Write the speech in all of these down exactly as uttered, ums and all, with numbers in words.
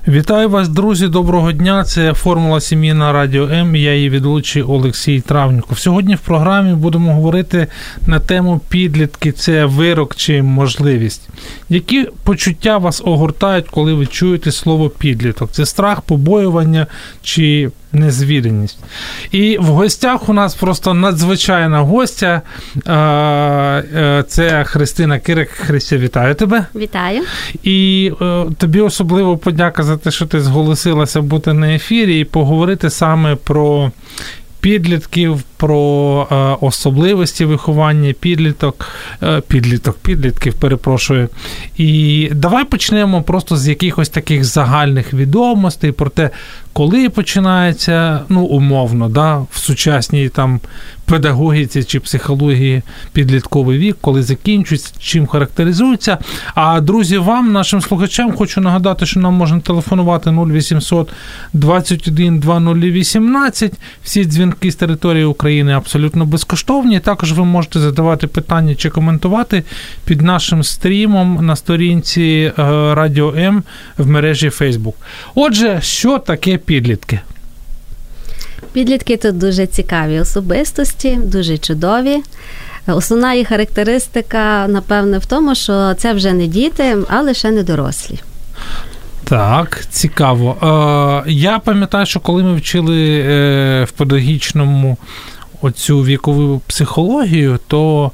Вітаю вас, друзі, доброго дня. Це «Формула сім'ї» на Радіо М. Я її ведучий Олексій Травніков. Сьогодні в програмі будемо говорити на тему підлітки – це вирок чи можливість. Які почуття вас огортають, коли ви чуєте слово «підліток»? Це страх, побоювання чи незвіреність? І в гостях у нас просто надзвичайна гостя. Це Христина Кирик. Христя, вітаю тебе. Вітаю. І тобі особливо подяка за те, що ти зголосилася бути на ефірі і поговорити саме про підлітків, про е, особливості виховання підліток, е, підліток, підлітків, перепрошую. І давай почнемо просто з якихось таких загальних відомостей про те, коли починається, ну, умовно, да, в сучасній там педагогіці чи психології підлітковий вік, коли закінчується, чим характеризується. А, друзі, вам, нашим слухачам, хочу нагадати, що нам можна телефонувати нуль вісімсот двадцять один двадцять вісімнадцять. Всі дзвінки з території України абсолютно безкоштовні. Також ви можете задавати питання чи коментувати під нашим стрімом на сторінці Радіо М в мережі Facebook. Отже, що таке підлітки? Підлітки – це дуже цікаві особистості, дуже чудові. Основна їх характеристика, напевне, в тому, що це вже не діти, а лише не дорослі. Так, цікаво. Я пам'ятаю, що коли ми вчили в педагогічному оцю вікову психологію, то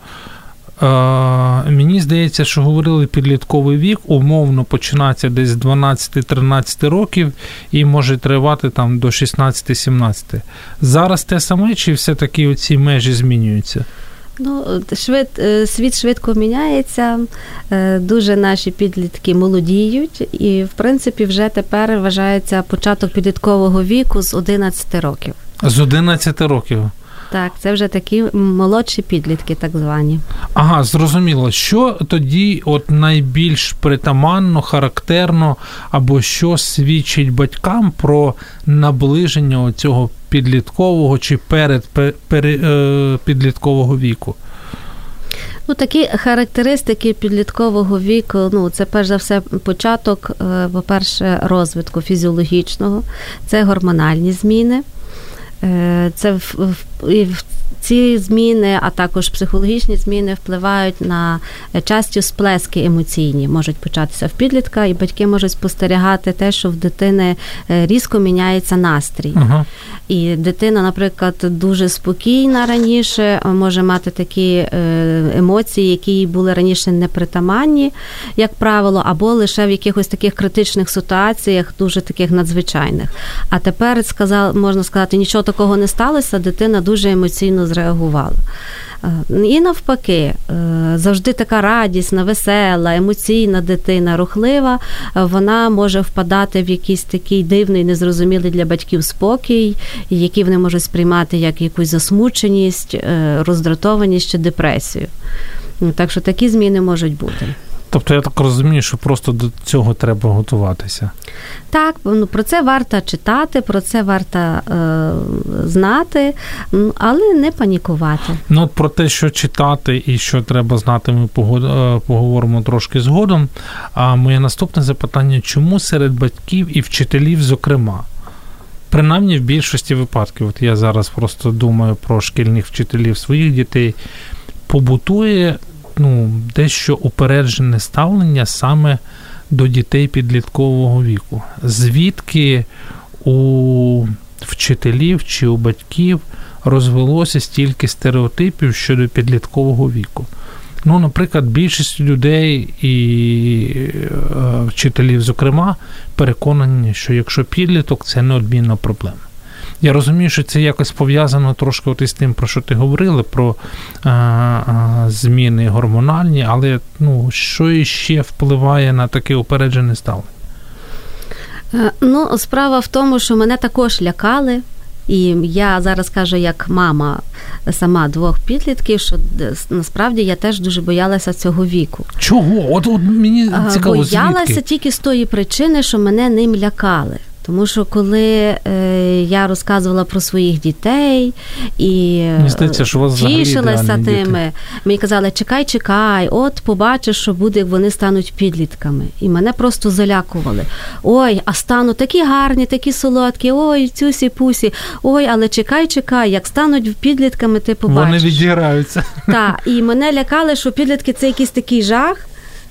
мені здається, що говорили, підлітковий вік умовно починається десь з дванадцяти-тринадцяти років і може тривати там до шістнадцяти-сімнадцяти. Зараз те саме, чи все-таки оці межі змінюються? Ну, швид, світ швидко міняється, дуже наші підлітки молодіють і, в принципі, вже тепер вважається початок підліткового віку з одинадцяти років. З одинадцяти років? Так, це вже такі молодші підлітки, так звані. Ага, зрозуміло. Що тоді от найбільш притаманно, характерно, або що свідчить батькам про наближення цього підліткового чи перед, перед підліткового віку? Ну, такі характеристики підліткового віку, ну, це перш за все початок, по-перше, розвитку фізіологічного, це гормональні зміни. Це в, в, в ці зміни, а також психологічні зміни впливають на часті сплески емоційні. Можуть початися в підлітка, і батьки можуть спостерігати те, що в дитини різко міняється настрій. Ага. І дитина, наприклад, дуже спокійна раніше, може мати такі емоції, які були раніше непритаманні, як правило, або лише в якихось таких критичних ситуаціях, дуже таких надзвичайних. А тепер, сказав, можна сказати, нічого такого не сталося, дитина дуже емоційно зреагувала. І навпаки, завжди така радісна, весела, емоційна дитина, рухлива, вона може впадати в якийсь такий дивний, незрозумілий для батьків спокій, який вони можуть сприймати як якусь засмученість, роздратованість чи депресію. Так що такі зміни можуть бути. Тобто я так розумію, що просто до цього треба готуватися. Так, ну, про це варто читати, про це варто е, знати, але не панікувати. Ну, про те, що читати і що треба знати, ми поговоримо трошки згодом. А моє наступне запитання, чому серед батьків і вчителів, зокрема, принаймні в більшості випадків, от я зараз просто думаю про шкільних вчителів своїх дітей, побутує ну, дещо упереджене ставлення саме до дітей підліткового віку. Звідки у вчителів чи у батьків розвелося стільки стереотипів щодо підліткового віку? Ну, наприклад, більшість людей і вчителів, зокрема, переконані, що якщо підліток – це неодмінна проблема. Я розумію, що це якось пов'язано трошки от із тим, про що ти говорили, про а, а, зміни гормональні, але ну, що іще впливає на таке упереджене ставлення? Ну, справа в тому, що мене також лякали, і я зараз кажу як мама сама двох підлітків, що насправді я теж дуже боялася цього віку. Чого? От, от мені цікаво, боялася звідки? Тільки з тої причини, що мене ним лякали. Тому що коли е, я розказувала про своїх дітей і Мені здається, що у вас тішилася тими, діти. мені казали, чекай, чекай, от побачиш, що буде, як вони стануть підлітками. І мене просто залякували. Ой, а стануть такі гарні, такі солодкі, ой, цюсі-пусі, ой, але чекай, чекай, як стануть підлітками, ти побачиш. Вони відіграються. Так, і мене лякали, що підлітки – це якийсь такий жах.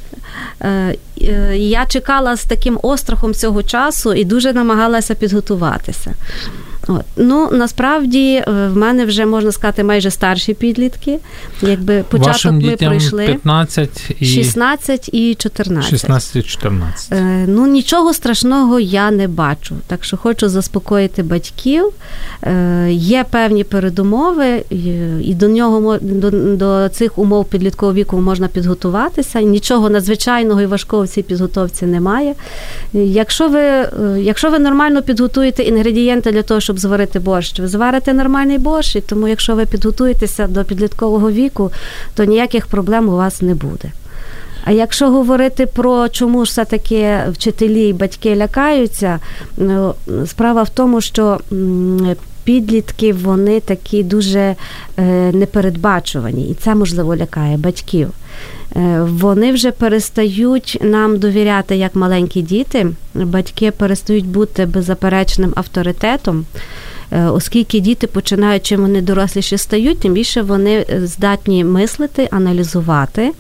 Я чекала з таким острахом цього часу і дуже намагалася підготуватися. От. Ну, насправді, в мене вже, можна сказати, майже старші підлітки. Якби початок Вашим ми дітям пройшли. п'ятнадцять і... шістнадцять і чотирнадцять. шістнадцять і чотирнадцять. Е, ну, нічого страшного я не бачу. Так що хочу заспокоїти батьків. Е, є певні передумови, і до, нього, до, до цих умов підліткового віку можна підготуватися. Нічого надзвичайного і важкого в цій підготовці немає. Якщо ви, якщо ви нормально підготуєте інгредієнти для того, щоб зварити борщ, ви зварите нормальний борщ, і тому якщо ви підготуєтеся до підліткового віку, то ніяких проблем у вас не буде. А якщо говорити про чому ж все-таки вчителі і батьки лякаються, справа в тому, що підлітки, вони такі дуже непередбачувані, і це, можливо, лякає батьків. Вони вже перестають нам довіряти як маленькі діти, батьки перестають бути беззаперечним авторитетом, оскільки діти починають, чим вони доросліші стають, тим більше вони здатні мислити, аналізувати,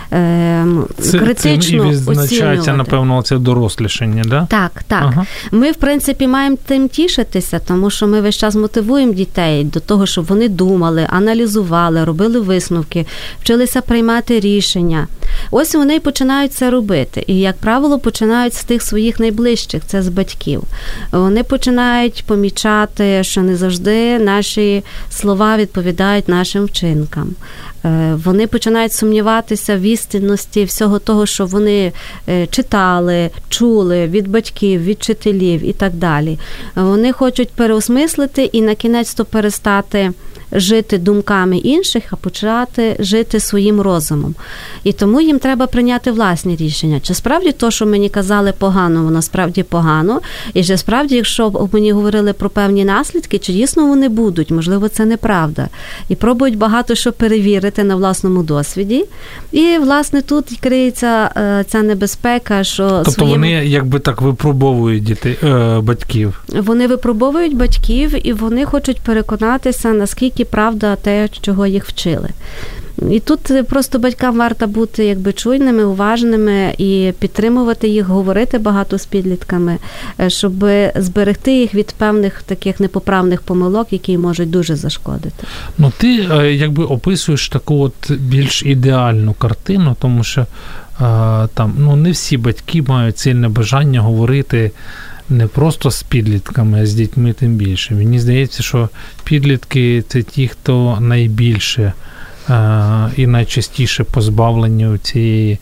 це, критично цим і відзначається, оцінювати. Напевно, це дорослішання, да? Так, так. Ага. Ми, в принципі, маємо тим тішитися, тому що ми весь час мотивуємо дітей до того, щоб вони думали, аналізували, робили висновки, вчилися приймати рішення. Ось вони і починають це робити. І, як правило, починають з тих своїх найближчих, це з батьків. Вони починають помічати, що не завжди наші слова відповідають нашим вчинкам. Вони починають сумніватися в істинності всього того, що вони читали, чули від батьків, від вчителів і так далі. Вони хочуть переосмислити і на кінець-то перестати жити думками інших, а почати жити своїм розумом. І тому їм треба прийняти власні рішення. Чи справді то, що мені казали погано, воно справді погано, і чи справді, якщо мені говорили про певні наслідки, чи дійсно вони будуть, можливо, це неправда. І пробують багато що перевірити на власному досвіді. І, власне, тут криється ця небезпека, що Тобто своїм... вони, якби так, випробовують дітей, е, батьків? Вони випробовують батьків, і вони хочуть переконатися, наскільки правда те, чого їх вчили. І тут просто батькам варто бути якби чуйними, уважними і підтримувати їх, говорити багато з підлітками, щоб зберегти їх від певних таких непоправних помилок, які можуть дуже зашкодити. Ну, ти якби описуєш таку от більш ідеальну картину, тому що там, ну, не всі батьки мають сильне бажання говорити не просто з підлітками, а з дітьми тим більше. Мені здається, що підлітки – це ті, хто найбільше і найчастіше позбавлені цієї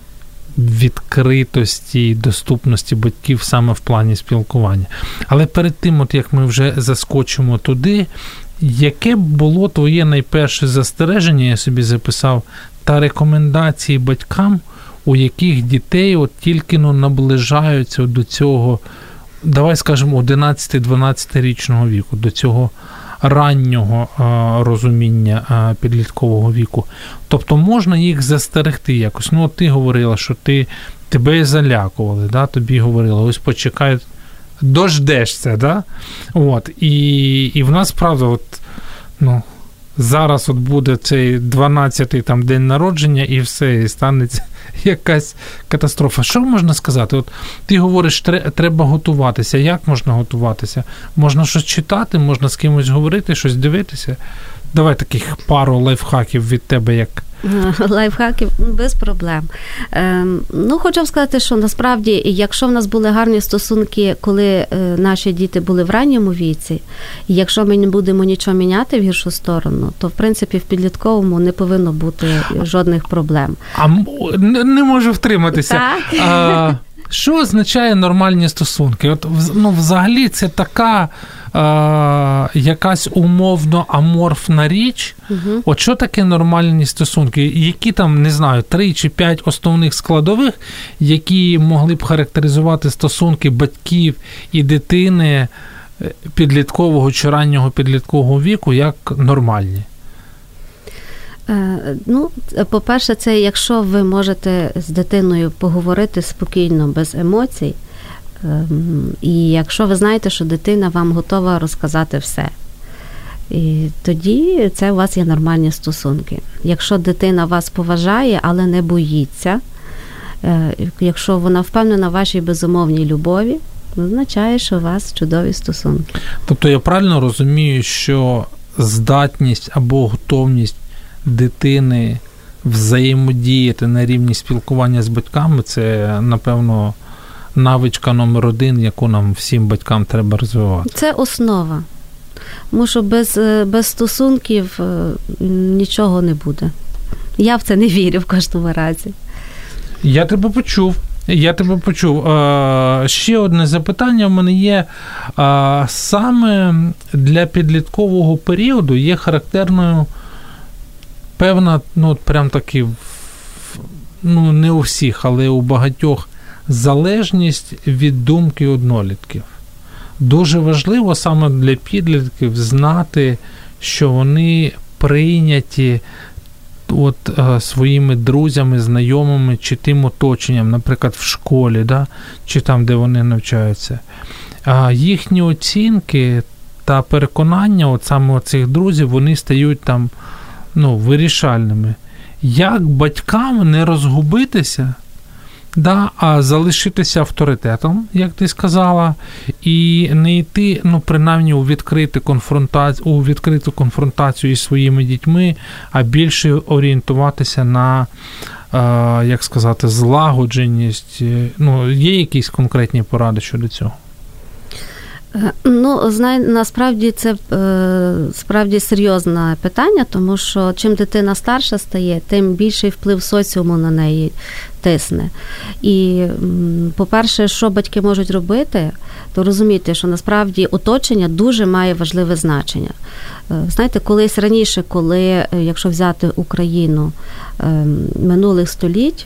відкритості і доступності батьків саме в плані спілкування. Але перед тим, от як ми вже заскочимо туди, яке було твоє найперше застереження, я собі записав, та рекомендації батькам, у яких дітей от тільки ну, наближаються до цього, давай скажемо, одинадцяти-дванадцятирічного віку, до цього раннього а, розуміння а, підліткового віку. Тобто можна їх застерегти якось. Ну, от ти говорила, що ти, тебе залякували, да? Тобі говорили, ось почекай, дождешся, да? От. І, і в нас, правда, от, ну, зараз от буде цей дванадцятий там день народження і все, і станеться якась катастрофа. Що можна сказати? От ти говориш, треба готуватися. Як можна готуватися? Можна щось читати, можна з кимось говорити, щось дивитися? Давай таких пару лайфхаків від тебе, як... Лайфхаків без проблем. Ем, ну, хочу сказати, що насправді, якщо в нас були гарні стосунки, коли е, наші діти були в ранньому віці, і якщо ми не будемо нічого міняти в гіршу сторону, то, в принципі, в підлітковому не повинно бути жодних проблем. А не можу втриматися. Так. А, що означає нормальні стосунки? От, ну, взагалі, це така якась умовно аморфна річ. Угу. От що таке нормальні стосунки? Які там, не знаю, три чи п'ять основних складових, які могли б характеризувати стосунки батьків і дитини підліткового чи раннього підліткового віку як нормальні? Ну, по-перше, це якщо ви можете з дитиною поговорити спокійно, без емоцій, і якщо ви знаєте, що дитина вам готова розказати все, і тоді це у вас є нормальні стосунки. Якщо дитина вас поважає, але не боїться, якщо вона впевнена в вашій безумовній любові, означає, що у вас чудові стосунки. Тобто я правильно розумію, що здатність або готовність дитини взаємодіяти на рівні спілкування з батьками – це, напевно, навичка номер один, яку нам всім батькам треба розвивати. Це основа. Тому що без, без стосунків нічого не буде. Я в це не вірю в кожному разі. Я тебе почув. Я тебе почув. Ще одне запитання в мене є. Саме для підліткового періоду є характерною певна, ну, прям таки, ну, не у всіх, але у багатьох, залежність від думки однолітків. Дуже важливо саме для підлітків знати, що вони прийняті от, своїми друзями, знайомими чи тим оточенням, наприклад, в школі, да, чи там, де вони навчаються. А їхні оцінки та переконання от саме цих друзів, вони стають там, ну, вирішальними. Як батькам не розгубитися, да, а залишитися авторитетом, як ти сказала, і не йти, ну, принаймні, у відкриту конфронтацію, у відкриту конфронтацію із своїми дітьми, а більше орієнтуватися на, е, як сказати, злагодженість. Ну, є якісь конкретні поради щодо цього? Ну, знай, насправді це е, справді серйозне питання, тому що чим дитина старша стає, тим більший вплив соціуму на неї тисне. І, по-перше, що батьки можуть робити, то розуміти, що насправді оточення дуже має важливе значення. Знаєте, колись раніше, коли, якщо взяти Україну е, минулих століть,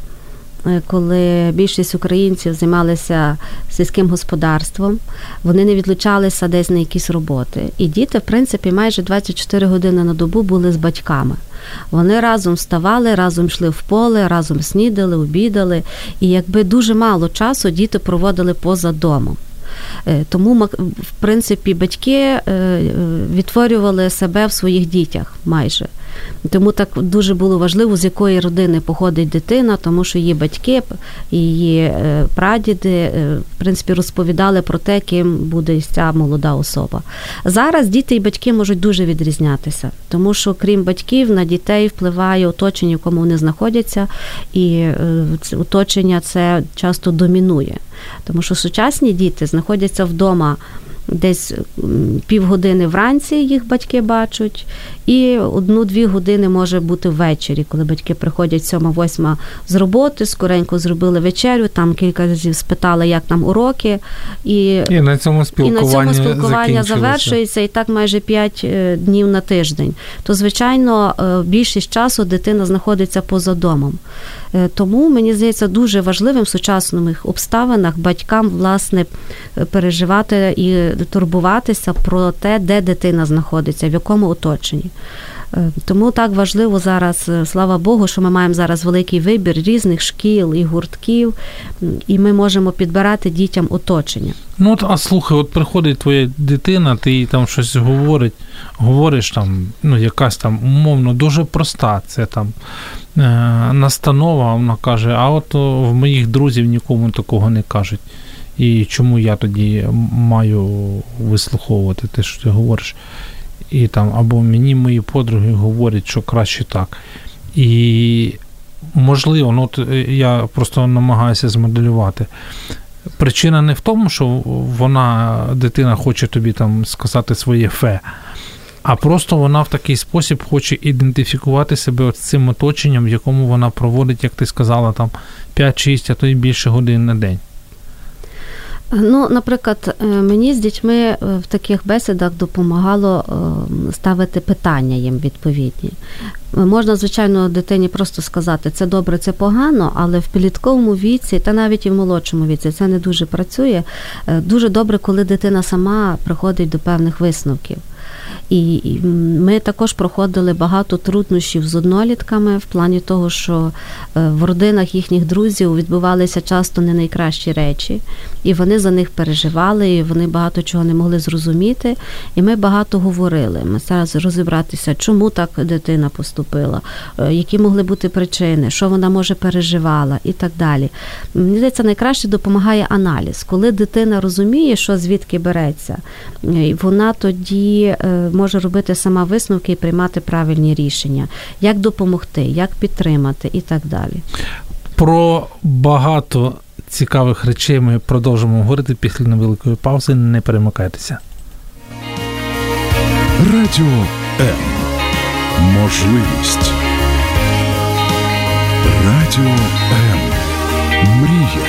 коли більшість українців займалися сільським господарством, вони не відлучалися десь на якісь роботи. І діти, в принципі, майже двадцять чотири години на добу були з батьками. Вони разом вставали, разом йшли в поле, разом снідали, обідали. І якби дуже мало часу діти проводили поза домом. Тому, в принципі, батьки відтворювали себе в своїх дітях майже. Тому так дуже було важливо, з якої родини походить дитина, тому що її батьки, її прадіди, в принципі, розповідали про те, ким буде ця молода особа. Зараз діти і батьки можуть дуже відрізнятися, тому що, крім батьків, на дітей впливає оточення, в якому вони знаходяться, і оточення це часто домінує. Тому що сучасні діти знаходяться вдома десь півгодини вранці їх батьки бачать, і одну-дві години може бути ввечері, коли батьки приходять сьома-восьма з роботи, скоренько зробили вечерю, там кілька разів спитали, як там уроки, і, і на цьому спілкування, і на цьому спілкування завершується, і так майже п'ять днів на тиждень. То, звичайно, більшість часу дитина знаходиться поза домом. Тому, мені здається, дуже важливим в сучасних обставинах батькам, власне, переживати і турбуватися про те, де дитина знаходиться, в якому оточенні. Тому так важливо зараз, слава Богу, що ми маємо зараз великий вибір різних шкіл і гуртків, і ми можемо підбирати дітям оточення. Ну, от, а слухай, от приходить твоя дитина, ти їй там щось говорить, говориш там, ну, якась там умовно дуже проста, це там е, настанова, вона каже, а от в моїх друзів нікому такого не кажуть. І чому я тоді маю вислуховувати те, що ти говориш? І там, або мені мої подруги говорять, що краще так. І можливо, ну от я просто намагаюся змоделювати. Причина не в тому, що вона, дитина, хоче тобі там сказати своє фе, а просто вона в такий спосіб хоче ідентифікувати себе з цим оточенням, в якому вона проводить, як ти сказала, там п'ять-шість, а то й більше годин на день. Ну, наприклад, мені з дітьми в таких бесідах допомагало ставити питання їм відповідні. Можна, звичайно, дитині просто сказати, це добре, це погано, але в підлітковому віці, та навіть і в молодшому віці, це не дуже працює. Дуже добре, коли дитина сама приходить до певних висновків. І ми також проходили багато труднощів з однолітками в плані того, що в родинах їхніх друзів відбувалися часто не найкращі речі, і вони за них переживали, і вони багато чого не могли зрозуміти, і ми багато говорили. Ми старалися розібратися, чому так дитина поступила, які могли бути причини, що вона, може, переживала і так далі. Мені здається, найкраще допомагає аналіз. Коли дитина розуміє, що звідки береться, вона тоді може робити сама висновки і приймати правильні рішення. Як допомогти, як підтримати і так далі. Про багато цікавих речей ми продовжимо говорити після невеликої паузи. Не перемикайтеся. Радіо М. Можливість. Радіо М. Мрія.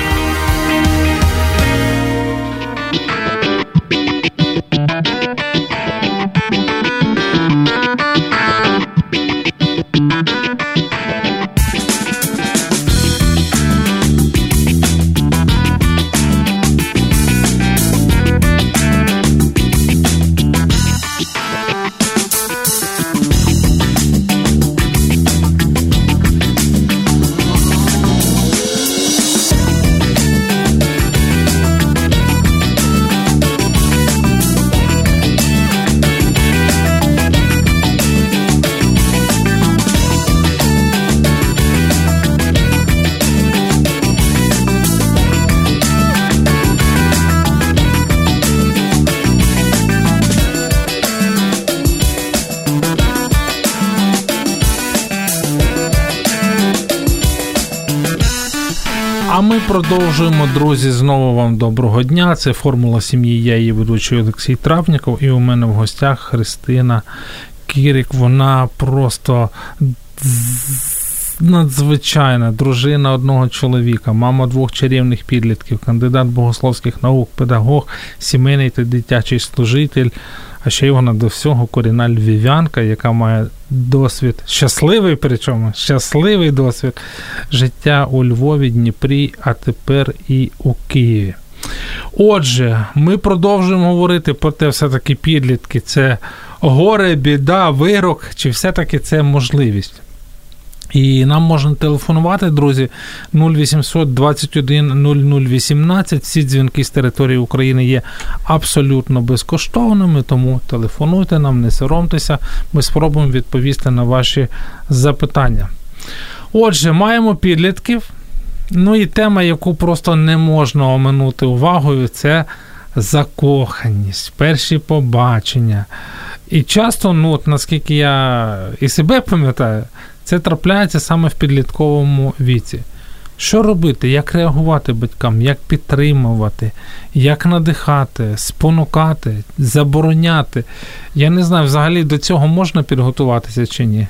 А ми продовжуємо, друзі, знову вам доброго дня. Це «Формула сім'ї», я її ведучий Олексій Травніков, і у мене в гостях Христина Кірік. Вона просто надзвичайна дружина одного чоловіка, мама двох чарівних підлітків, кандидат богословських наук, педагог, сімейний та дитячий служитель. А ще й вона до всього корінна львів'янка, яка має досвід, щасливий причому, щасливий досвід життя у Львові, Дніпрі, а тепер і у Києві. Отже, ми продовжуємо говорити про те, все-таки підлітки – це горе, біда, вирок, чи все-таки це можливість. І нам можна телефонувати, друзі, нуль вісімсот двадцять один нуль нуль вісімнадцять. Всі дзвінки з території України є абсолютно безкоштовними, тому телефонуйте нам, не соромтеся, ми спробуємо відповісти на ваші запитання. Отже, маємо підлітків, ну і тема, яку просто не можна оминути увагою, це закоханість, перші побачення. І часто, ну, от, наскільки я і себе пам'ятаю, це трапляється саме в підлітковому віці. Що робити? Як реагувати батькам? Як підтримувати? Як надихати? Спонукати? Забороняти? Я не знаю, взагалі до цього можна підготуватися чи ні?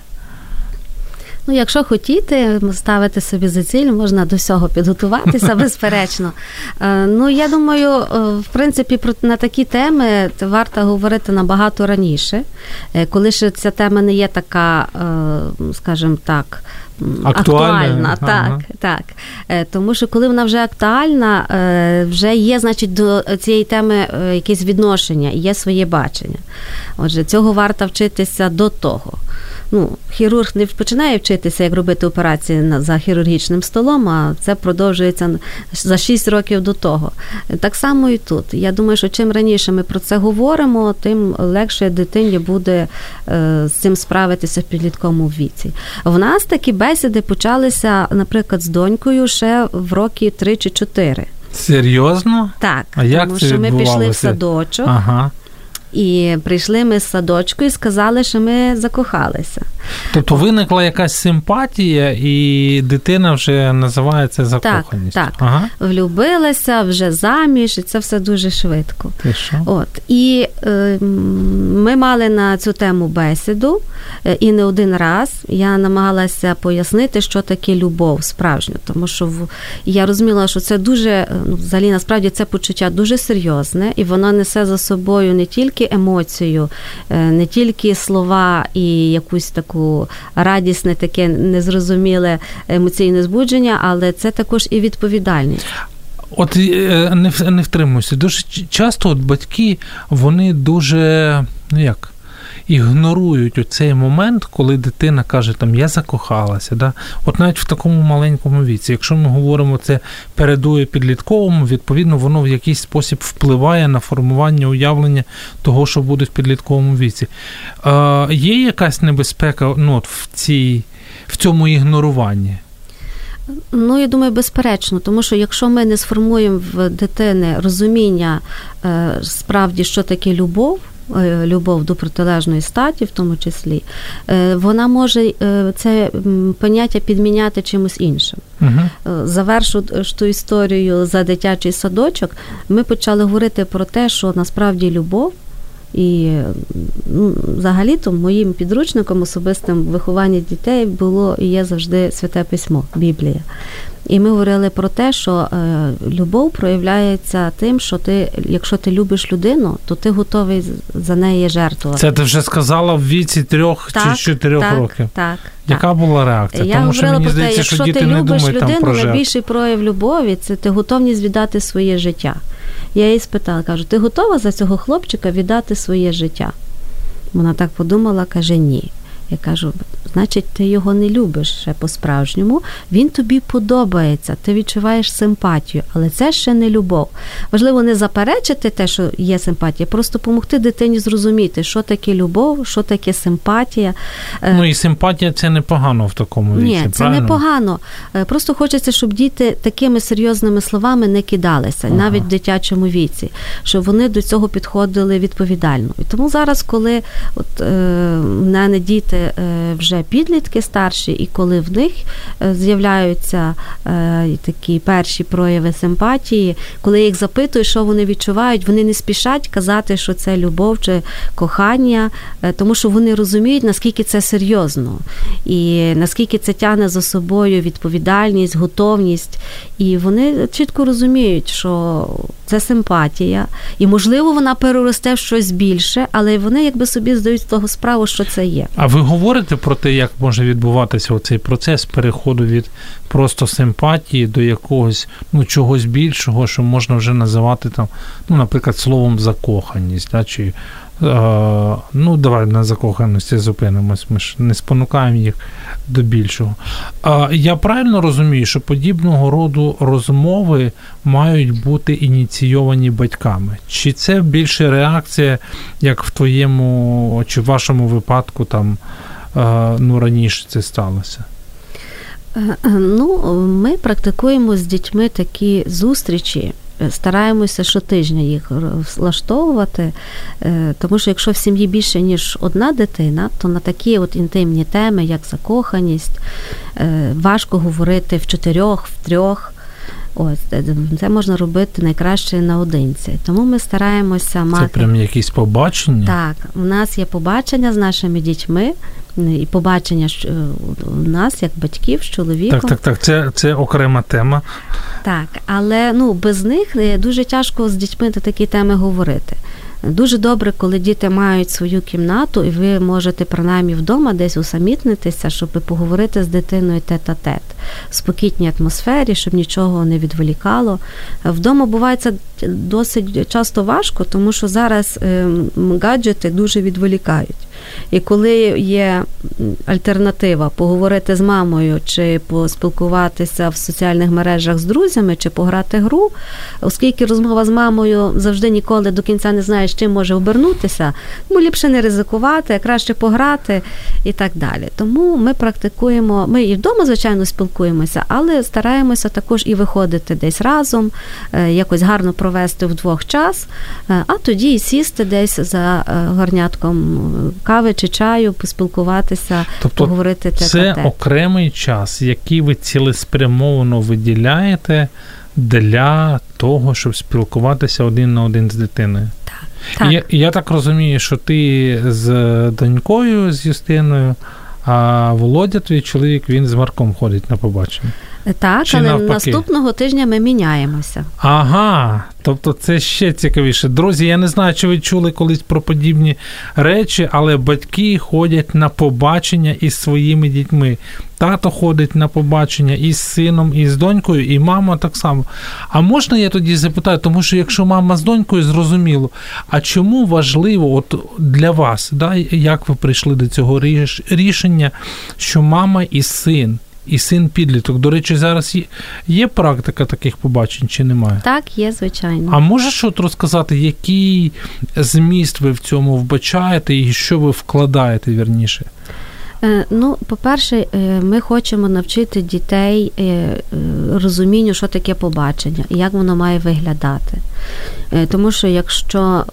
Ну, якщо хотіти ставити собі за ціль, можна до всього підготуватися, безперечно. Ну, я думаю, в принципі, на такі теми варто говорити набагато раніше, коли ще ця тема не є така, скажімо так, актуальна. актуальна ага. Так, так. Тому що коли вона вже актуальна, вже є, значить, до цієї теми якесь відношення, є своє бачення. Отже, цього варто вчитися до того. Ну, хірург не починає вчитися, як робити операції за хірургічним столом, а це продовжується за шість років до того. Так само і тут. Я думаю, що чим раніше ми про це говоримо, тим легше дитині буде з цим справитися в підлітковому віці. В нас такі бесіди почалися, наприклад, з донькою ще в роки три чи чотири. Серйозно? Так, а як тому це що ми пішли в відбувалося? садочок. Ага. І прийшли ми з садочку і сказали, що ми закохалися. Тобто виникла якась симпатія, і дитина вже називає це закоханістю. Так, так. Ага. Влюбилася, вже заміж, і це все дуже швидко. Ти що? От. І е, ми мали на цю тему бесіду, і не один раз я намагалася пояснити, що таке любов справжню, тому що в, я розуміла, що це дуже, ну, взагалі, насправді, це почуття дуже серйозне, і воно несе за собою не тільки емоцію, не тільки слова і якусь таку радісне, таке незрозуміле емоційне збудження, але це також і відповідальність. От не, не втримуюся. Дуже часто от батьки, вони дуже, ну як, ігнорують оцей момент, коли дитина каже, там, я закохалася. Да? От навіть в такому маленькому віці. Якщо ми говоримо, це передує підлітковому, відповідно, воно в якийсь спосіб впливає на формування уявлення того, що буде в підлітковому віці. Е, є якась небезпека, ну, от в, цій, в цьому ігноруванні? Ну, я думаю, безперечно, тому що якщо ми не сформуємо в дитини розуміння е, справді, що таке любов, любов до протилежної статі в тому числі, вона може це поняття підміняти чимось іншим. Угу. Завершу ту історію за дитячий садочок. Ми почали говорити про те, що насправді любов, і ну, взагалі-то моїм підручником особистим виховання дітей було і є завжди Святе Письмо, Біблія. І ми говорили про те, що е, любов проявляється тим, що ти, якщо ти любиш людину, то ти готовий за неї жертвувати. Це ти вже сказала в віці трьох так, чи чотирьох так, років? Так, Яка так. була реакція? Я Тому що мені про здається, те, що діти не думають людину, там про жертву. Найбільший прояв любові – це ти готовність віддати своє життя. Я їй спитала, кажу, ти готова за цього хлопчика віддати своє життя? Вона так подумала, каже, ні. Я кажу, значить, ти його не любиш ще по-справжньому, він тобі подобається, ти відчуваєш симпатію, але це ще не любов. Важливо не заперечити те, що є симпатія, просто допомогти дитині зрозуміти, що таке любов, що таке симпатія. Ну і симпатія – це непогано в такому віці, Ні, це правильно? не погано. Просто хочеться, щоб діти такими серйозними словами не кидалися, ага. навіть в дитячому віці, щоб вони до цього підходили відповідально. І тому зараз, коли от, е, в мене діти вже підлітки старші, і коли в них з'являються е, такі перші прояви симпатії, коли я їх запитую, що вони відчувають, вони не спішать казати, що це любов чи кохання, е, тому що вони розуміють, наскільки це серйозно, і наскільки це тягне за собою відповідальність, готовність, і вони чітко розуміють, що це симпатія, і, можливо, вона переросте в щось більше, але вони якби собі здають з того справу, що це є. А ви говорите про те, як може відбуватися оцей процес переходу від просто симпатії до якогось, ну, чогось більшого, що можна вже називати там, ну, наприклад, словом закоханість, да, чи, е, ну, давай на закоханості зупинимось, ми ж не спонукаємо їх до більшого. А я правильно розумію, що подібного роду розмови мають бути ініційовані батьками? Чи це більше реакція, як в твоєму чи в вашому випадку там, ну, раніше це сталося? Ну, ми практикуємо з дітьми такі зустрічі, стараємося щотижня їх влаштовувати, тому що якщо в сім'ї більше, ніж одна дитина, то на такі от інтимні теми, як закоханість, важко говорити в чотирьох, в трьох. Ось, це можна робити найкраще наодинці. Тому ми стараємося мати... Це прям якісь побачення? Так, у нас є побачення з нашими дітьми, і побачення у нас, як батьків, з чоловіком. Так, так, так, це, це окрема тема. Так, але ну, без них дуже тяжко з дітьми на такі теми говорити. Дуже добре, коли діти мають свою кімнату, і ви можете принаймні вдома десь усамітнитися, щоб поговорити з дитиною тет-а-тет, в спокійній атмосфері, щоб нічого не відволікало. Вдома буває це досить часто важко, тому що зараз гаджети дуже відволікають. І коли є альтернатива поговорити з мамою, чи поспілкуватися в соціальних мережах з друзями, чи пограти гру, оскільки розмова з мамою завжди ніколи до кінця не знаєш, чим може обернутися, тому ліпше не ризикувати, краще пограти і так далі. Тому ми практикуємо, ми і вдома, звичайно, спілкуємося, але стараємося також і виходити десь разом, якось гарно провести вдвох час, а тоді і сісти десь за горнятком кави чи чаю, поспілкуватися, тобто поговорити тет-а-тет. Це окремий час, який ви цілеспрямовано виділяєте для того, щоб спілкуватися один на один з дитиною. Так. Так. Я, я так розумію, що ти з донькою, з Юстиною, а Володя, твій чоловік, він з Марком ходить на побачення. Так, чи але навпаки? Наступного тижня ми міняємося. Ага, тобто це ще цікавіше. Друзі, я не знаю, чи ви чули колись про подібні речі, але батьки ходять на побачення із своїми дітьми. Тато ходить на побачення із сином, і з донькою, і мама так само. А можна я тоді запитаю, тому що якщо мама з донькою, зрозуміло, а чому важливо от для вас, да, як ви прийшли до цього рішення, що мама і син, і син-підліток. До речі, зараз є, є практика таких побачень чи немає? Так, є, звичайно. А можеш от розказати, який зміст ви в цьому вбачаєте і що ви вкладаєте, вірніше? Ну, по-перше, ми хочемо навчити дітей розумінню, що таке побачення і як воно має виглядати. Тому що якщо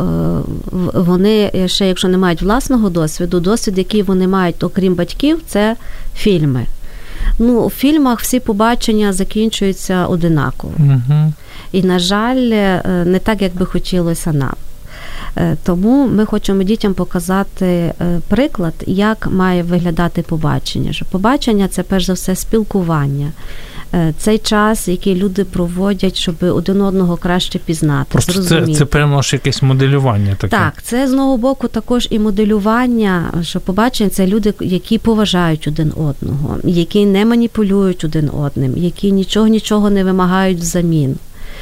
вони, ще якщо не мають власного досвіду, досвід, який вони мають, окрім батьків, це фільми. Ну, у фільмах всі побачення закінчуються одинаково. Угу. І, на жаль, не так, як би хотілося нам. Тому ми хочемо дітям показати приклад, як має виглядати побачення. Що побачення – це, перш за все, спілкування. Цей час, який люди проводять, щоб один одного краще пізнати, просто зрозуміти. Це, це певно ж якесь моделювання таке. Так, це, з одного боку, також і моделювання, що побачення – це люди, які поважають один одного, які не маніпулюють один одним, які нічого-нічого не вимагають взамін.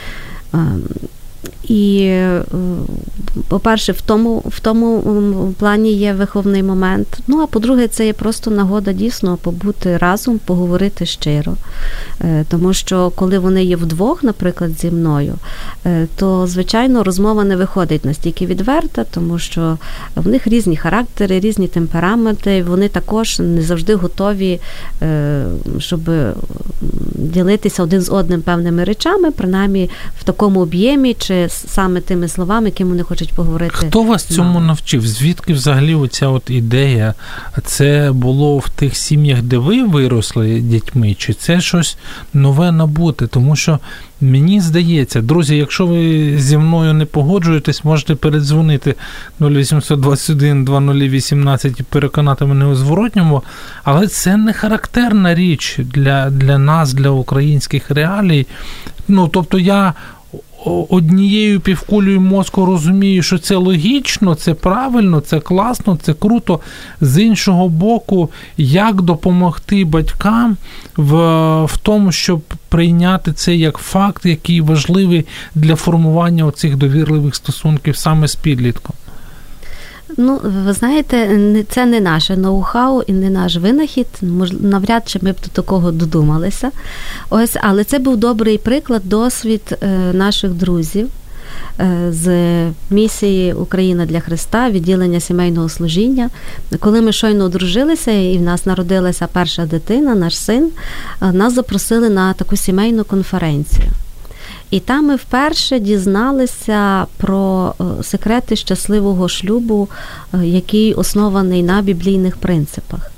І, по-перше, в тому, в тому плані є виховний момент. Ну, а по-друге, це є просто нагода дійсно побути разом, поговорити щиро. Тому що, коли вони є вдвох, наприклад, зі мною, то, звичайно, розмова не виходить настільки відверта, тому що в них різні характери, різні темпераменти, вони також не завжди готові, щоб ділитися один з одним певними речами, принаймні в такому об'ємі, чи саме тими словами, якими вони хочуть поговорити. Хто вас цьому навчив? Звідки взагалі оця от ідея? Це було в тих сім'ях, де ви виросли дітьми, чи це щось нове набуте? Тому що мені здається, друзі, якщо ви зі мною не погоджуєтесь, можете передзвонити нуль вісімсот двадцять один двадцять вісімнадцять і переконати мене у зворотньому, але це не характерна річ для, для нас, для українських реалій. Ну, тобто я однією півкулею мозку розумію, що це логічно, це правильно, це класно, це круто. З іншого боку, як допомогти батькам в, в тому, щоб прийняти це як факт, який важливий для формування оцих довірливих стосунків саме з підлітком? Ну, ви знаєте, це не наше ноу-хау і не наш винахід. Навряд чи ми б до такого додумалися. Ось, але це був добрий приклад, досвід наших друзів з місії «Україна для Христа», відділення сімейного служіння. Коли ми щойно одружилися і в нас народилася перша дитина, наш син, нас запросили на таку сімейну конференцію. І там ми вперше дізналися про секрети щасливого шлюбу, який оснований на біблійних принципах.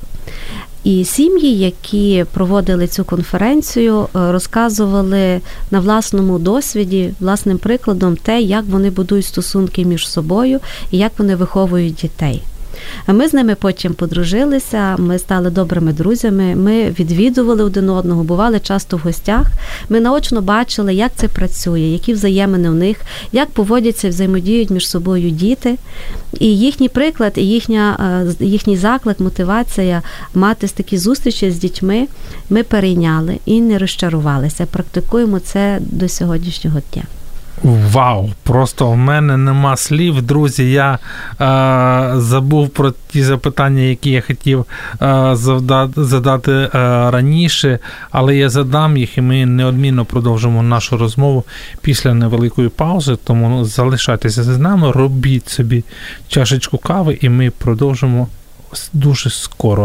І сім'ї, які проводили цю конференцію, розказували на власному досвіді, власним прикладом те, як вони будують стосунки між собою і як вони виховують дітей. Ми з ними потім подружилися, ми стали добрими друзями, ми відвідували один одного, бували часто в гостях. Ми наочно бачили, як це працює, які взаємини в них, як поводяться, взаємодіють між собою діти. І їхній приклад, і їхня, їхній заклик, мотивація мати такі зустрічі з дітьми ми перейняли і не розчарувалися. Практикуємо це до сьогоднішнього дня. Вау! Просто в мене нема слів. Друзі, я е, забув про ті запитання, які я хотів е, завдати, задати е, раніше, але я задам їх, і ми неодмінно продовжимо нашу розмову після невеликої паузи, тому залишайтеся з нами, робіть собі чашечку кави, і ми продовжимо дуже скоро.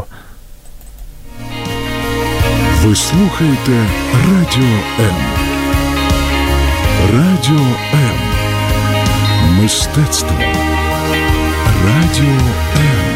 Ви слухаєте Радіо М. Радіо М. Мистецтво. Радіо М.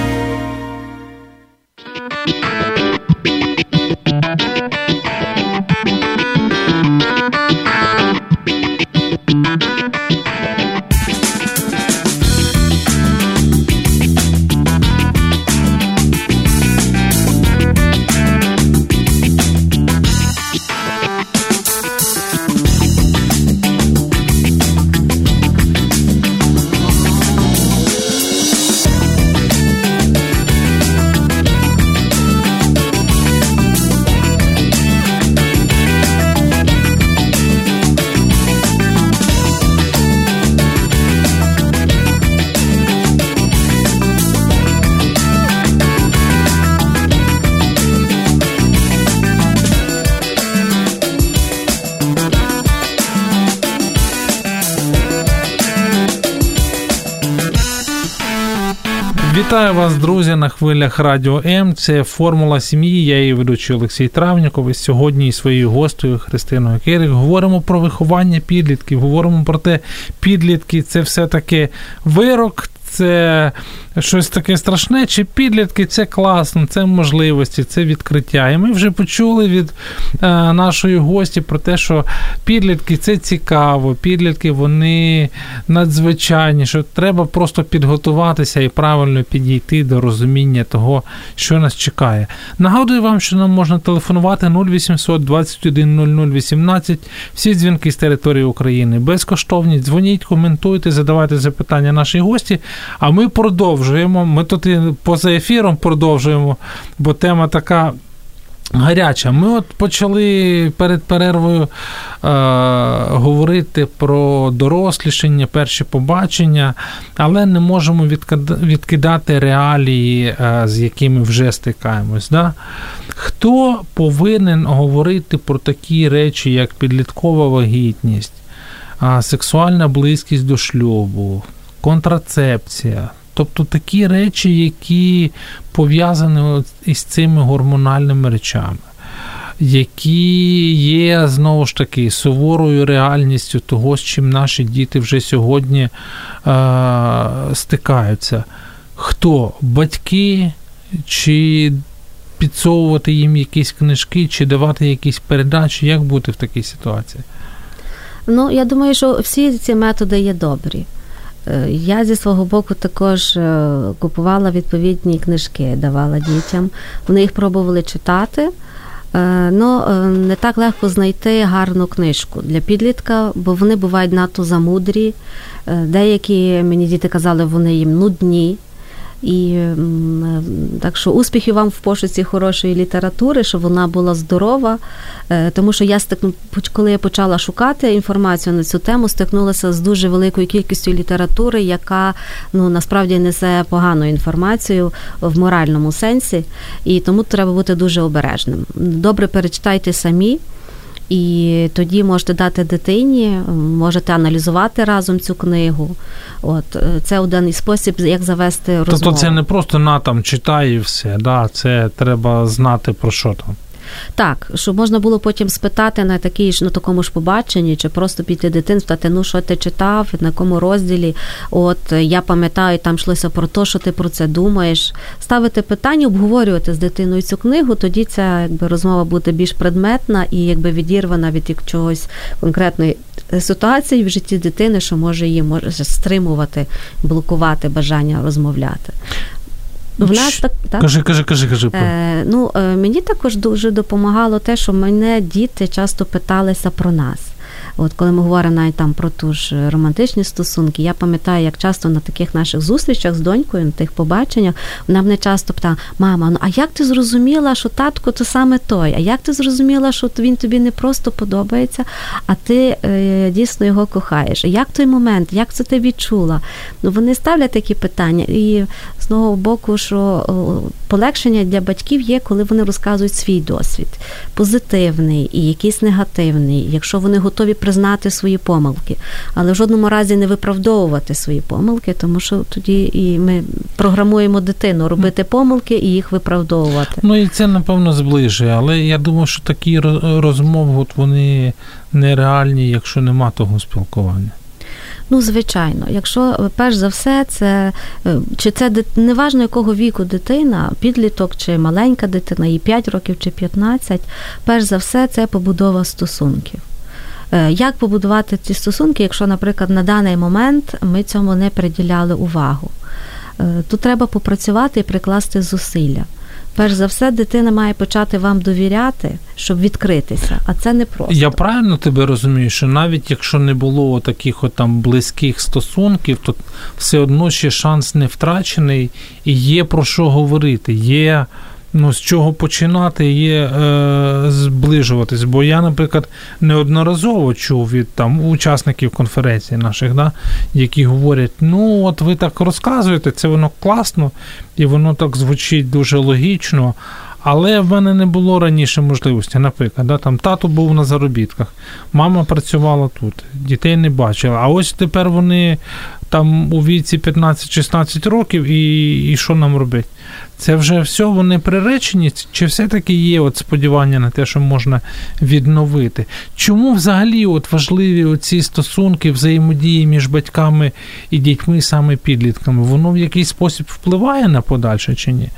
Вітаю вас, друзі, на хвилях Радіо М. Це «Формула сім'ї». Я її ведучий Олексій Травніков. І сьогодні із своєю гостею Христиною Кирик говоримо про виховання підлітків. Говоримо про те, підлітки – це все-таки вирок, це щось таке страшне, чи підлітки – це класно, це можливості, це відкриття. І ми вже почули від е, нашої гості про те, що підлітки – це цікаво, підлітки – вони надзвичайні, що треба просто підготуватися і правильно підійти до розуміння того, що нас чекає. Нагадую вам, що нам можна телефонувати нуль вісімсот двадцять один нуль нуль вісімнадцять, всі дзвінки з території України безкоштовні. Дзвоніть, коментуйте, задавайте запитання нашій гості, а ми продовжуємо. Ми тут і поза ефіром продовжуємо, бо тема така гаряча. Ми от почали перед перервою е, говорити про дорослішання, перші побачення, але не можемо відкидати реалії, е, з якими вже стикаємось. Да? Хто повинен говорити про такі речі, як підліткова вагітність, е, сексуальна близькість до шлюбу, контрацепція? Тобто такі речі, які пов'язані із цими гормональними речами, які є, знову ж таки, суворою реальністю того, з чим наші діти вже сьогодні е- стикаються. Хто? Батьки? Чи підсовувати їм якісь книжки, чи давати якісь передачі? Як бути в такій ситуації? Ну, я думаю, що всі ці методи є добрі. Я зі свого боку також купувала відповідні книжки, давала дітям. Вони їх пробували читати, але не так легко знайти гарну книжку для підлітка, бо вони бувають надто замудрі. Деякі, мені діти казали, вони їм нудні. І так що успіхів вам в пошуці хорошої літератури, щоб вона була здорова, тому що я стикну, коли я почала шукати інформацію на цю тему, стикнулася з дуже великою кількістю літератури, яка, ну, насправді несе погану інформацію в моральному сенсі, і тому треба бути дуже обережним. Добре перечитайте самі, і тоді можете дати дитині, можете аналізувати разом цю книгу. От, це один із спосіб, як завести розмову. Тобто це не просто на там читай і все, да? Це треба знати про що там. Так, щоб можна було потім спитати на такій ж, на такому ж побаченні, чи просто піти дитину, спитати, ну, що ти читав, на якому розділі, от, я пам'ятаю, там йшлося про те, що ти про це думаєш. Ставити питання, обговорювати з дитиною цю книгу, тоді ця, якби, розмова буде більш предметна і, якби, відірвана від чогось конкретної ситуації в житті дитини, що може її може стримувати, блокувати бажання розмовляти. В нас так, так? Кажи, кажи, кажи, кажи. Е, ну, мені також дуже допомагало те, що мене діти часто питалися про нас. От коли ми говоримо навіть там про ту ж романтичні стосунки, я пам'ятаю, як часто на таких наших зустрічах з донькою, на тих побаченнях, вона мене часто питала: мама, ну а як ти зрозуміла, що татко то саме той? А як ти зрозуміла, що він тобі не просто подобається, а ти е, дійсно його кохаєш? Як той момент, як це ти відчула? Ну, вони ставлять такі питання. І з одного боку, що полегшення для батьків є, коли вони розказують свій досвід. Позитивний і якийсь негативний, якщо вони готові признати свої помилки. Але в жодному разі не виправдовувати свої помилки, тому що тоді і ми програмуємо дитину робити помилки і їх виправдовувати. Ну і це, напевно, зближує. Але я думаю, що такі розмови, от вони нереальні, якщо нема того спілкування. Ну, звичайно. Якщо, перш за все, це, чи це, неважно якого віку дитина, підліток чи маленька дитина, їй п'ять років чи п'ятнадцять, перш за все, це побудова стосунків. Як побудувати ці стосунки, якщо, наприклад, на даний момент ми цьому не приділяли увагу? Тут треба попрацювати і прикласти зусилля. Перш за все, дитина має почати вам довіряти, щоб відкритися, а це не просто. Я правильно тебе розумію, що навіть якщо не було таких от там близьких стосунків, то все одно ще шанс не втрачений і є про що говорити, є, ну, з чого починати, є е, зближуватись. Бо я, наприклад, неодноразово чув від там учасників конференції наших, да, які говорять: ну, от ви так розказуєте, це воно класно, і воно так звучить дуже логічно, але в мене не було раніше можливості. Наприклад, да, там тато був на заробітках, мама працювала тут, дітей не бачила, а ось тепер вони там у віці п'ятнадцять-шістнадцять років, і, і що нам робити? Це вже все, вони приречені, чи все-таки є от сподівання на те, що можна відновити? Чому взагалі от важливі оці стосунки, взаємодії між батьками і дітьми, саме підлітками? Воно в якийсь спосіб впливає на подальше чи ні?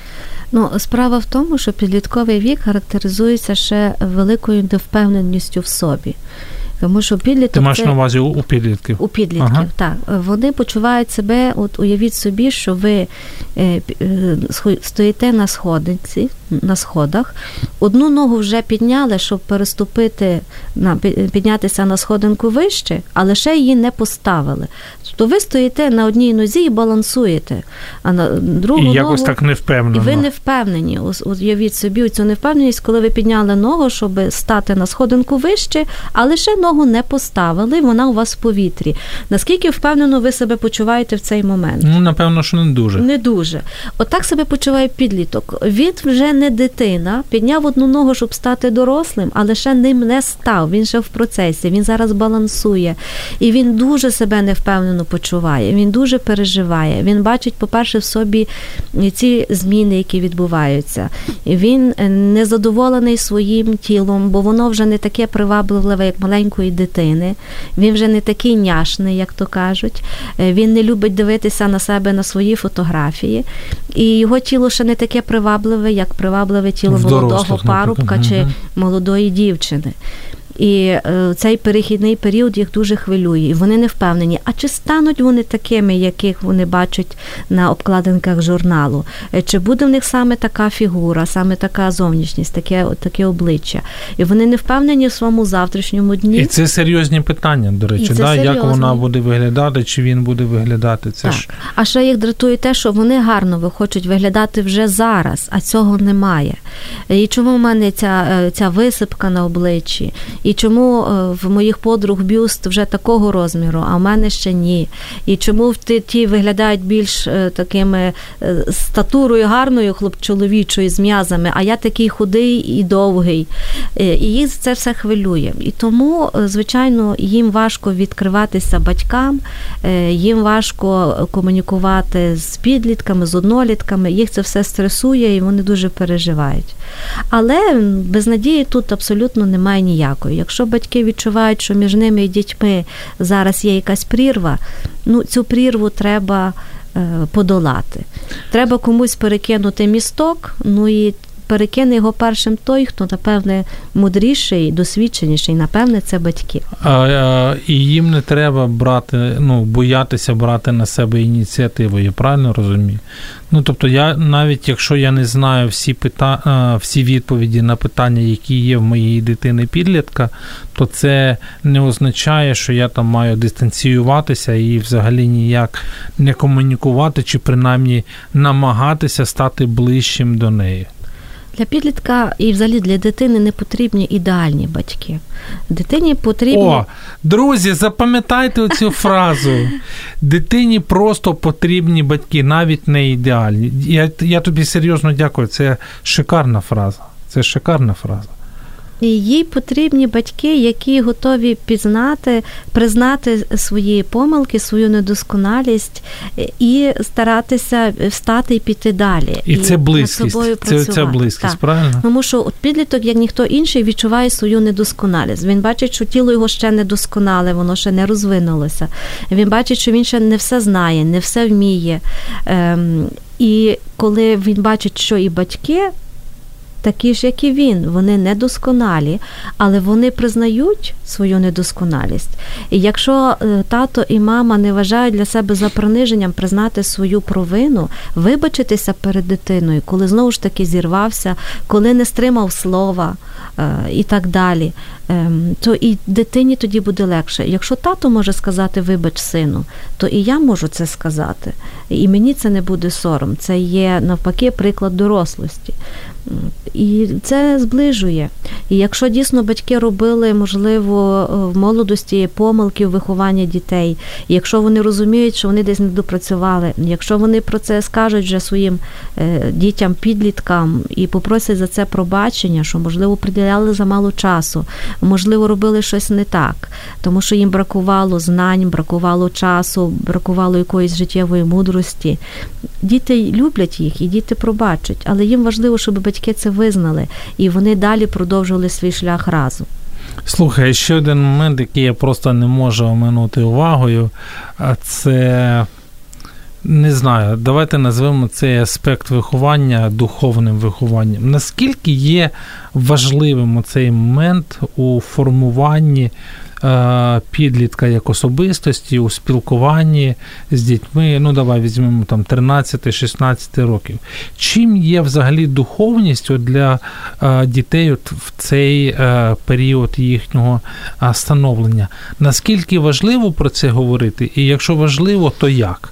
Ну, справа в тому, що підлітковий вік характеризується ще великою невпевненістю в собі. Тому що підліток... Ти маєш це... на увазі у підлітків? У підлітків, ага. Так. Вони почувають себе, от уявіть собі, що ви е, е, стоїте на сходинці, на сходах, одну ногу вже підняли, щоб переступити, на, піднятися на сходинку вище, але ще її не поставили. Тобто ви стоїте на одній нозі і балансуєте, а на другу і ногу... якось так не впевнено. І ви не впевнені. Уявіть собі цю невпевненість, коли ви підняли ногу, щоб стати на сходинку вище, але ще ногу не поставили, вона у вас в повітрі. Наскільки впевнено ви себе почуваєте в цей момент? Ну, напевно, що не дуже. Не дуже. Отак себе почуває підліток. Він вже не дитина, підняв одну ногу, щоб стати дорослим, але ще ним не став. Він ще в процесі, він зараз балансує. І він дуже себе невпевнено почуває, він дуже переживає. Він бачить, по-перше, в собі ці зміни, які відбуваються. Він незадоволений своїм тілом, бо воно вже не таке привабливе, як маленької дитини. Він вже не такий няшний, як то кажуть. Він не любить дивитися на себе, на свої фотографії. І його тіло ще не таке привабливе, як привабливе тіло молодого парубка чи молодої дівчини. І цей перехідний період їх дуже хвилює. І вони не впевнені, а чи стануть вони такими, яких вони бачать на обкладинках журналу? Чи буде в них саме така фігура, саме така зовнішність, таке, таке обличчя? І вони не впевнені в своєму завтрашньому дні. І це серйозні питання, до речі, да? Як вона буде виглядати, чи він буде виглядати. Це ж... А ще їх дратує те, що вони гарно хочуть виглядати вже зараз, а цього немає. І чому в мене ця, ця висипка на обличчі? І чому в моїх подруг бюст вже такого розміру, а в мене ще ні? І чому ті, ті виглядають більш такими статурою гарною, хлопчоловічою, з м'язами, а я такий худий і довгий. І їх це все хвилює. І тому, звичайно, їм важко відкриватися батькам, їм важко комунікувати з підлітками, з однолітками, їх це все стресує і вони дуже переживають. Але безнадії тут абсолютно немає ніякої. Якщо батьки відчувають, що між ними і дітьми зараз є якась прірва, ну, цю прірву треба е, подолати. Треба комусь перекинути місток, ну і перекине його першим той, хто, напевне, мудріший, досвідченіший, напевне, це батьки. А, а, і їм не треба брати, ну, боятися брати на себе ініціативу, я правильно розумію? Ну, тобто, я навіть якщо я не знаю всі, пита... всі відповіді на питання, які є в моїй дитини-підлітка, то це не означає, що я там маю дистанціюватися і взагалі ніяк не комунікувати, чи принаймні намагатися стати ближчим до неї. Для підлітка і взагалі для дитини не потрібні ідеальні батьки. Дитині потрібні... О, друзі, запам'ятайте оцю фразу. Дитині просто потрібні батьки, навіть не ідеальні. Я, я тобі серйозно дякую, це шикарна фраза. Це шикарна фраза. І їй потрібні батьки, які готові пізнати, признати свої помилки, свою недосконалість і старатися встати і піти далі. І, і це близькість, це ця близькість, так. Правильно? Тому що от підліток, як ніхто інший, відчуває свою недосконалість. Він бачить, що тіло його ще не досконале, воно ще не розвинулося. Він бачить, що він ще не все знає, не все вміє. Ем, і коли він бачить, що і батьки такі ж, як і він, вони недосконалі, але вони признають свою недосконалість. І якщо тато і мама не вважають для себе за приниженням признати свою провину, вибачитися перед дитиною, коли знову ж таки зірвався, коли не стримав слова і так далі, то і дитині тоді буде легше. Якщо тато може сказати «вибач, сину», то і я можу це сказати. І мені це не буде сором. Це є, навпаки, приклад дорослості. І це зближує. І якщо дійсно батьки робили, можливо, в молодості помилки в вихованні дітей, і якщо вони розуміють, що вони десь не допрацювали, якщо вони про це скажуть вже своїм дітям, підліткам і попросять за це пробачення, що, можливо, приділяли замало часу, можливо, робили щось не так, тому що їм бракувало знань, бракувало часу, бракувало якоїсь життєвої мудрості. Діти люблять їх, і діти пробачать, але їм важливо, щоб батьки це визнали, і вони далі продовжували свій шлях разом. Слухай, ще один момент, який я просто не можу оминути увагою, це, не знаю, давайте назвемо цей аспект виховання духовним вихованням. Наскільки є важливим цей момент у формуванні підлітка як особистості, у спілкуванні з дітьми, ну давай візьмемо там тринадцять-шістнадцять років. Чим є взагалі духовність для дітей от в цей період їхнього становлення? Наскільки важливо про це говорити? І якщо важливо, то як?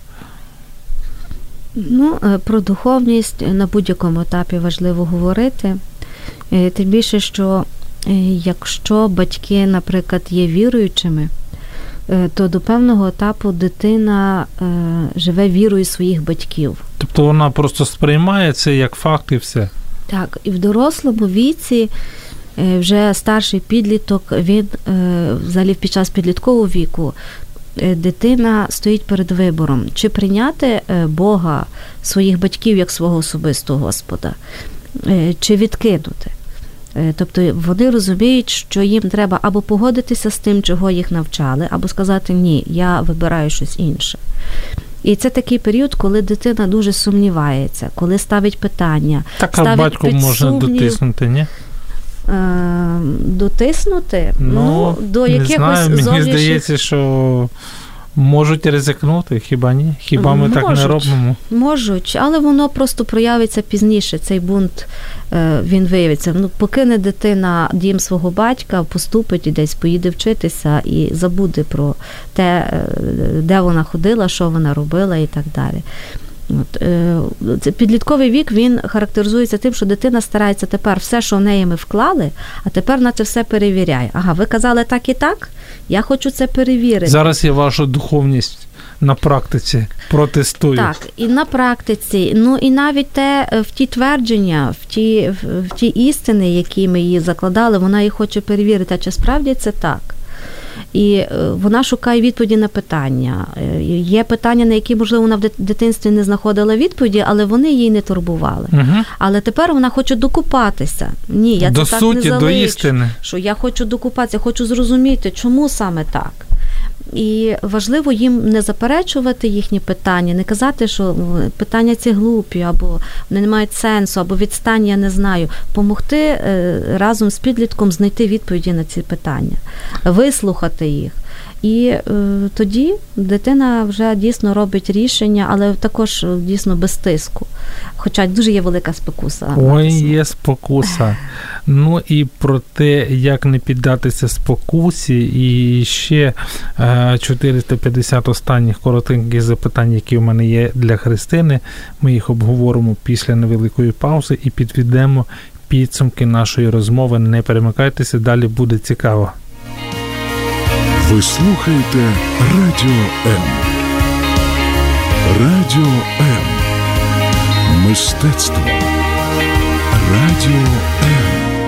Ну, про духовність на будь-якому етапі важливо говорити. Тим більше, що якщо батьки, наприклад, є віруючими, то до певного етапу дитина живе вірою своїх батьків. Тобто вона просто сприймає це як факт і все? Так, і в дорослому віці вже старший підліток, він взагалі під час підліткового віку, дитина стоїть перед вибором, чи прийняти Бога, своїх батьків як свого особистого Господа, чи відкинути. Тобто вони розуміють, що їм треба або погодитися з тим, чого їх навчали, або сказати «ні, я вибираю щось інше». І це такий період, коли дитина дуже сумнівається, коли ставить питання, так, ставить а батько може дотиснути, ні? Е, дотиснути? Ну, ну до не якихось знаю, мені зовнішніх... здається, що можуть ризикнути, хіба ні? Хіба ми можуть, так не робимо? Можуть, але воно просто проявиться пізніше, цей бунт, він виявиться. Ну, покине дитина дім свого батька, поступить і десь поїде вчитися і забуде про те, де вона ходила, що вона робила і так далі. От, підлітковий вік, він характеризується тим, що дитина старається тепер все, що в неї ми вклали, а тепер на це все перевіряє. Ага, ви казали так і так? Я хочу це перевірити. Зараз я вашу духовність на практиці протестую. Так, і на практиці. Ну і навіть те, в ті твердження, в ті, в ті істини, які ми її закладали, вона їх хоче перевірити, а чи справді це так? І вона шукає відповіді на питання. Є питання, на які, можливо, вона в дитинстві не знаходила відповіді, але вони її не турбували. Угу. Але тепер вона хоче докупатися. Ні, я до це суті, так не залишу. До істини. Що я хочу докупатися, я хочу зрозуміти, чому саме так. І важливо їм не заперечувати їхні питання, не казати, що питання ці глупі, або вони не мають сенсу, або відстань, я не знаю. Помогти разом з підлітком знайти відповіді на ці питання, вислухати їх. І е, тоді дитина вже дійсно робить рішення, але також дійсно без тиску. Хоча дуже є велика спокуса. Ой, є спокуса. Ну і про те, як не піддатися спокусі, і ще е, чотириста п'ятдесят останніх коротеньких запитань, які в мене є для Христини. Ми їх обговоримо після невеликої паузи і підведемо підсумки нашої розмови. Не перемикайтеся, далі буде цікаво. Ви слухаєте Радіо М. Радіо М. Мистецтво. Радіо М.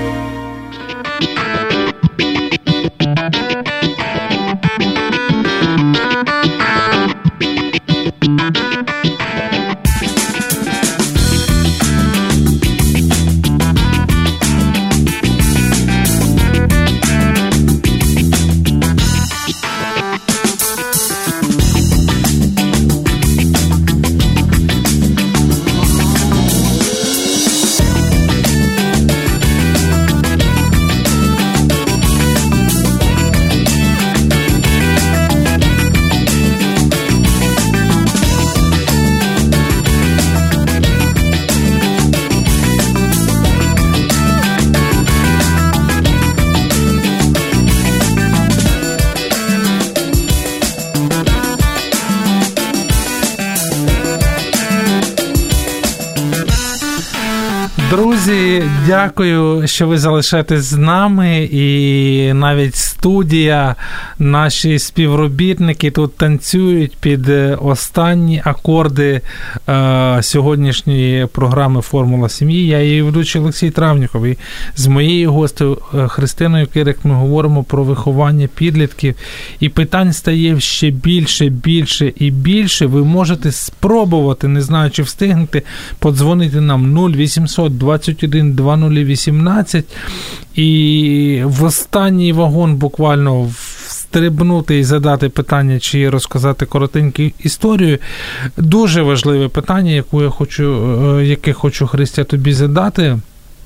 Друзі, дякую, що ви залишаєтесь з нами, і навіть студія, наші співробітники тут танцюють під останні акорди е, сьогоднішньої програми «Формула сім'ї». Я її ведучий Олексій Травніков, і з моєю гостею Христиною Кирик ми говоримо про виховання підлітків, і питань стає ще більше, більше і більше. Ви можете спробувати, не знаю, чи встигнете, подзвонити нам нуль вісімсот двадцять один двадцять вісімнадцять і в останній вагон буквально встрибнути і задати питання, чи розказати коротеньку історію. Дуже важливе питання, яке я хочу, яке хочу, Христя, тобі задати.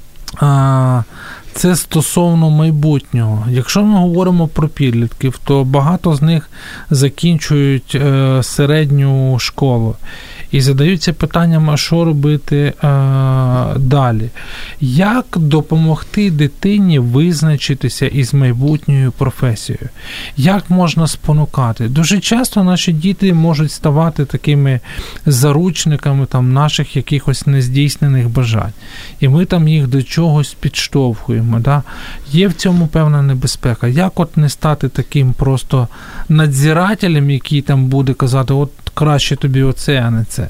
Це стосовно майбутнього. Якщо ми говоримо про підлітків, то багато з них закінчують середню школу і задаються питанням, а що робити е, далі. Як допомогти дитині визначитися із майбутньою професією? Як можна спонукати? Дуже часто наші діти можуть ставати такими заручниками там, наших якихось нездійснених бажань. І ми там їх до чогось підштовхуємо. Да? Є в цьому певна небезпека. Як от не стати таким просто надзирателем, який там буде казати, от краще тобі оце, а не це?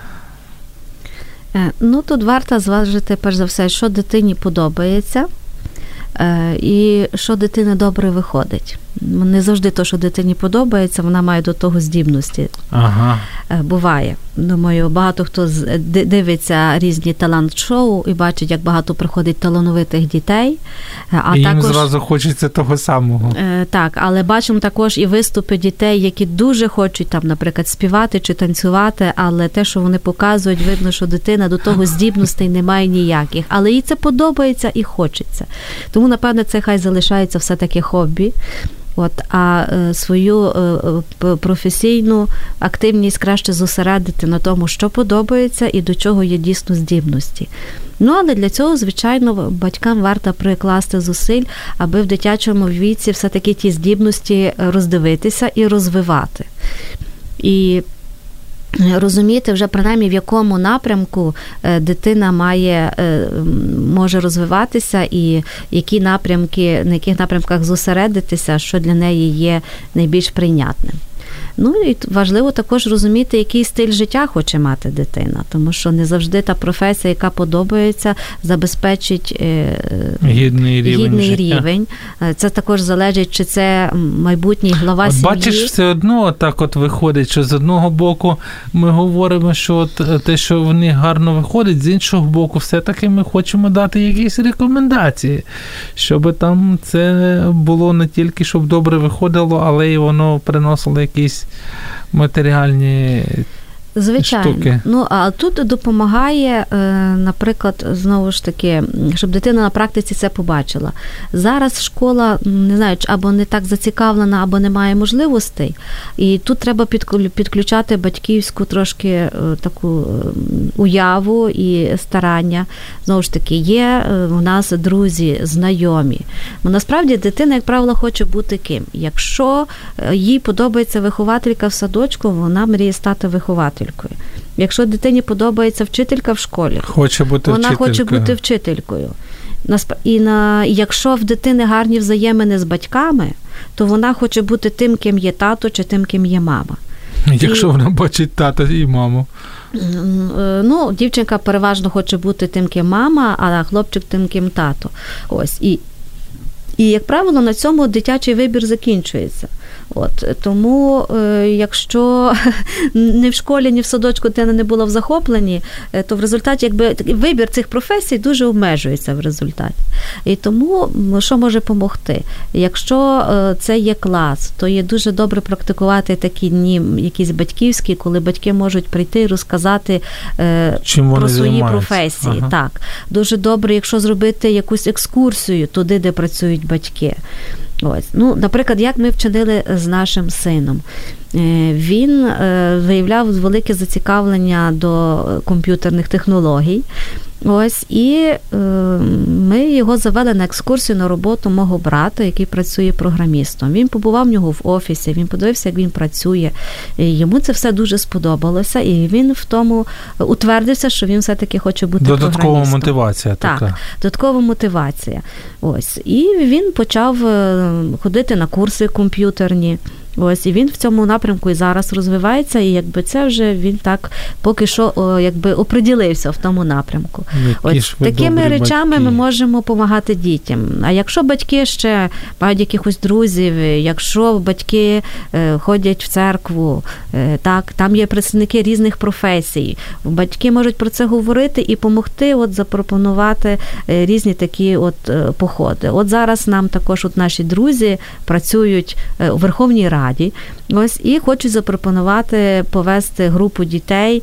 Ну, тут варто зважити, перш за все, що дитині подобається і що дитина добре виходить. Не завжди то, що дитині подобається, вона має до того здібності. Ага. Буває. Думаю, багато хто дивиться різні талант-шоу і бачить, як багато приходить талановитих дітей. А і також, їм зразу хочеться того самого. Так, але бачимо також і виступи дітей, які дуже хочуть, там, наприклад, співати чи танцювати, але те, що вони показують, видно, що дитина до того здібностей не має ніяких. Але їй це подобається і хочеться. Тому, напевне, це хай залишається все-таки хобі. От, а е, свою е, професійну активність краще зосередити на тому, що подобається і до чого є дійсно здібності. Ну, але для цього, звичайно, батькам варто прикласти зусиль, аби в дитячому віці все-таки ті здібності роздивитися і розвивати. І розуміти вже принаймні, в якому напрямку дитина має, може розвиватися і які напрямки, на яких напрямках зосередитися, що для неї є найбільш прийнятним. Ну, і важливо також розуміти, який стиль життя хоче мати дитина, тому що не завжди та професія, яка подобається, забезпечить гідний рівень. Гідний рівень. Це також залежить, чи це майбутній глава от сім'ї. Бачиш, все одно так от виходить, що з одного боку ми говоримо, що от те, що в них гарно виходить, з іншого боку, все-таки ми хочемо дати якісь рекомендації, щоб там це було не тільки, щоб добре виходило, але й воно приносило якісь матеріальні Звичайно. штуки. Ну, а тут допомагає, наприклад, знову ж таки, щоб дитина на практиці це побачила. Зараз школа, не знаю, або не так зацікавлена, або не має можливостей. І тут треба підключати батьківську трошки таку уяву і старання. Знову ж таки, є у нас друзі, знайомі. Бо насправді дитина, як правило, хоче бути ким. Якщо їй подобається вихователька в садочку, вона мріє стати вихователькою. Якщо дитині подобається вчителька в школі, хоче бути вона вчителькою. хоче бути вчителькою. І на, якщо в дитини гарні взаємини з батьками, то вона хоче бути тим, ким є тато, чи тим, ким є мама. Якщо і, вона бачить тата і маму. Ну, дівчинка переважно хоче бути тим, ким мама, а хлопчик тим, ким тато. Ось. І, і як правило, на цьому дитячий вибір закінчується. От, тому, е, якщо ні в школі, ні в садочку дитина не була в захопленні, е, то в результаті якби вибір цих професій дуже обмежується в результаті. І тому, що може допомогти? Якщо е, це є клас, то є дуже добре практикувати такі дні, якісь батьківські, коли батьки можуть прийти і розказати е, про свої займаються. професії. Ага. Так. Дуже добре, якщо зробити якусь екскурсію туди, де працюють батьки. Ось. Ну, наприклад, як ми вчинили з нашим сином. Він виявляв велике зацікавлення до комп'ютерних технологій. Ось, і е, ми його завели на екскурсію на роботу мого брата, який працює програмістом. Він побував в нього в офісі, він подивився, як він працює. І йому це все дуже сподобалося, і він в тому утвердився, що він все-таки хоче бути додаткова програмістом. Додаткова мотивація така. Так, додаткова мотивація. Ось. І він почав ходити на курси комп'ютерні. Ось, і він в цьому напрямку і зараз розвивається, і якби це вже він так поки що о, якби оприділився в тому напрямку. Ось, такими речами батьки. Ми можемо допомагати дітям. А якщо батьки ще мають якихось друзів, якщо батьки е, ходять в церкву, е, так, там є представники різних професій, батьки можуть про це говорити і допомогти от, запропонувати е, різні такі от, е, походи. От зараз нам також от наші друзі працюють е, у Верховній Раді. Ось, і хочу запропонувати повести групу дітей,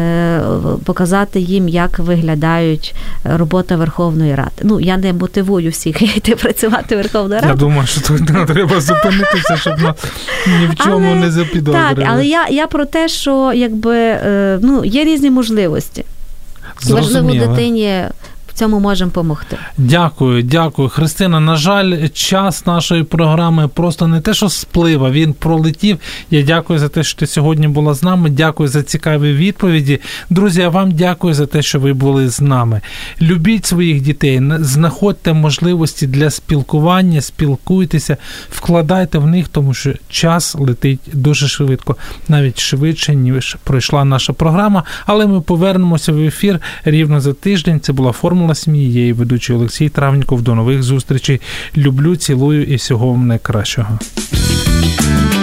показати їм, як виглядають робота Верховної Ради. Ну, я не мотивую всіх йти працювати в Верховну Раду. Я думаю, що тут треба зупинитися, щоб ні в чому але, не запідозрили. Так, але я, я про те, що якби, ну, є різні можливості. Зрозуміло. Важливо дитині цьому можемо допомогти. Дякую, дякую. Христина, на жаль, час нашої програми просто не те, що сплив, а він пролетів. Я дякую за те, що ти сьогодні була з нами. Дякую за цікаві відповіді. Друзі, я вам дякую за те, що ви були з нами. Любіть своїх дітей, знаходьте можливості для спілкування, спілкуйтеся, вкладайте в них, тому що час летить дуже швидко, навіть швидше, ніж пройшла наша програма. Але ми повернемося в ефір рівно за тиждень. Це була «Формула сім'ї», я її ведучий Олексій Травніков. До нових зустрічей. Люблю, цілую і всього вам найкращого.